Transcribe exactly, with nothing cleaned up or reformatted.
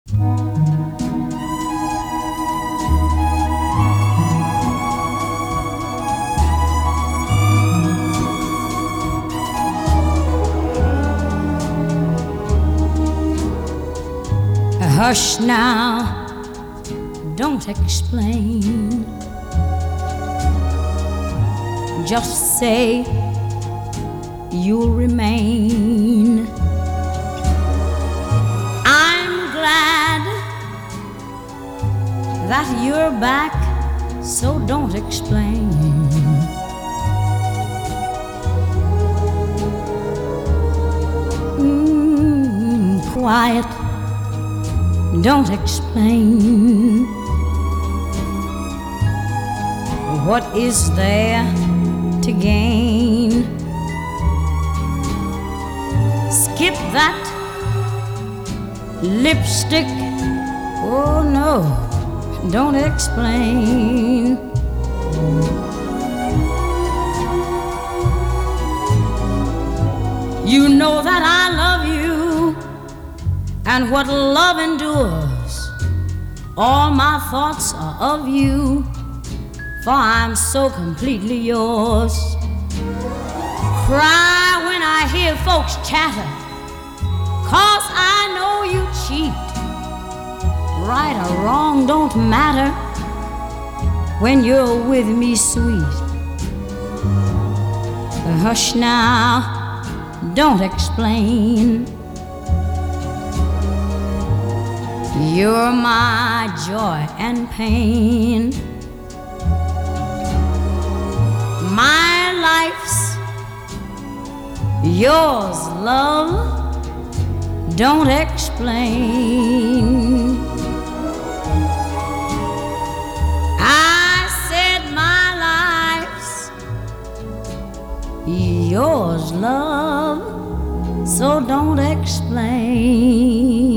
Hush now, don't explain. Just say you'll remain. I'm glad that you're back, so don't explain. Mm, quiet, don't explain. What is there to gain? Skip that lipstick. Oh no, don't explain. You know that I love you, and what love endures, all my thoughts are of you, for I'm so completely yours. Cry when I hear folks chatter, 'cause I know you cheat. Right or wrong don't matter when you're with me, sweet. Hush now, don't explain. You're my joy and pain. My life's yours, love, don't explain. I said my life's yours, love, so don't explain.